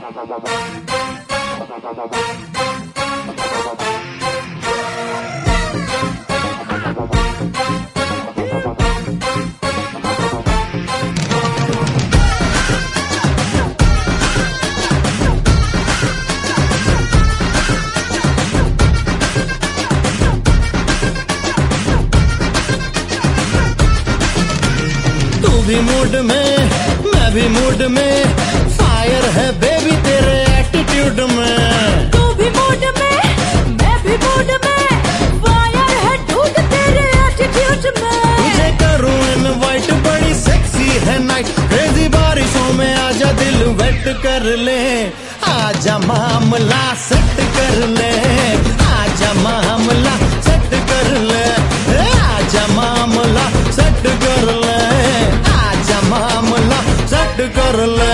भी मूड में मैं भी मूड में, फायर है बेबी तेरे एटीट्यूड में। तू भी मूड में मैं भी मूड में, फायर है डूड तेरे एटीट्यूड में। तुझे करूं इनवाइट, बड़ी सेक्सी है नाइट, क्रेजी बारिशों में आजा दिल वेट कर ले, आजा मामला सेट कर ले, आजा मामला सेट कर ले, आजा मामला सेट कर ले, मामला सेट कर ले।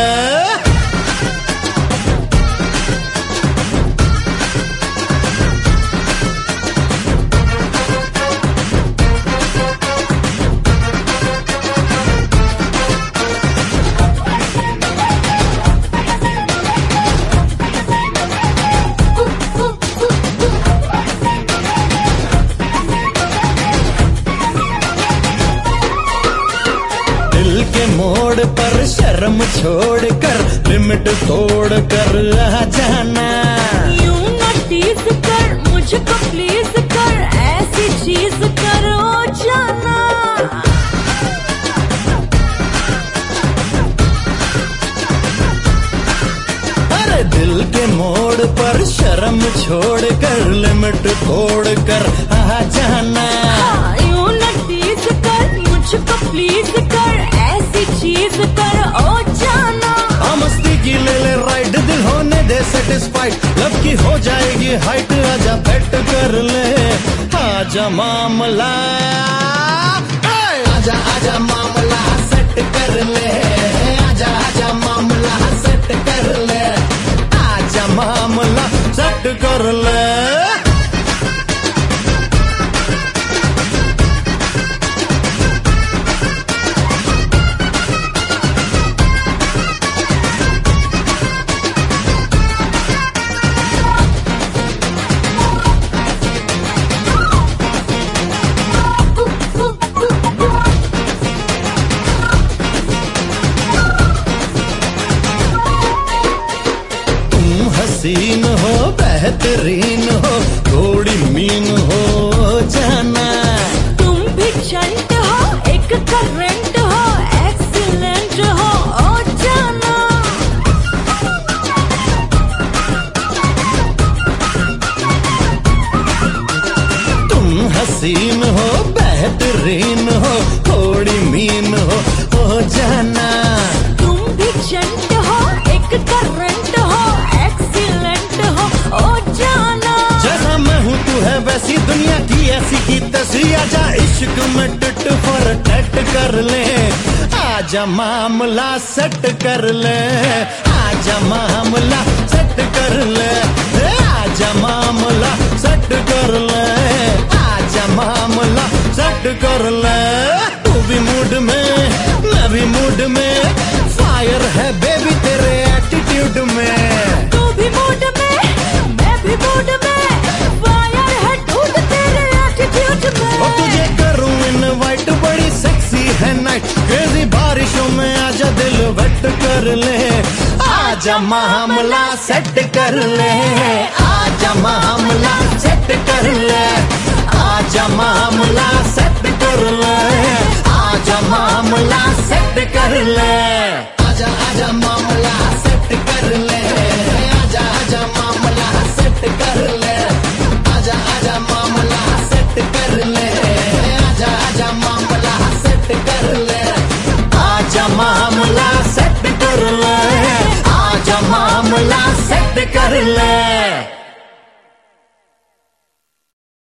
के मोड़ पर शर्म छोड़ कर, लिमिट तोड़ कर आ जाना। यूं न टीज कर मुझको प्लीज कर, ऐसी चीज करो जाना। अरे दिल के मोड़ पर शर्म छोड़ कर, लिमिट तोड़ कर आ जाना। यूं न टीज कर मुझको प्लीज कर, ऐसी चीज कर ओ जाना। मस्ती की ले ले राइड, दिल होने दे सेटिस्फाइड, लब की हो जाएगी हाइट, आजा बेट कर ले, आजा मामला, आजा आजा मामला सेट कर ले, आजा आजा मामला सेट कर ले, आजा मामला सेट कर ले। हसीन हो बेहतरीन हो, थोड़ी मीन हो जाना। तुम भी चंट हो, एक करंट हो, एक्सीलेंट हो ओ जाना। तुम हसीन हो बेहतरीन हो, थोड़ी मीन हो जाना। तुम भी चंट हो, एक करंट हो, एक्सीलेंट हो ओ जाना। जैसा मैं हूँ तू है वैसी, दुनिया की ऐसी की तैसी, आजा इश्क में टिट फॉर टैट कर ले, आजा मामला सेट कर ले, आजा मामला सेट कर ले, आजा मामला सेट कर ले, आजा मामला सेट कर ले। तू भी मूड में मैं भी मूड में, फायर है बेबी तेरे एटीट्यूड में। तू भी मूड में मैं भी मूड में, फायर है डूड तेरे एटीट्यूड में। और तुझे करूं इनवाइट, बड़ी सेक्सी है नाइट, क्रेजी बारिशों में आजा दिल वेट कर ले, आजा मामला सेट कर ले, आजा मामला सेट कर ले, आजा मामला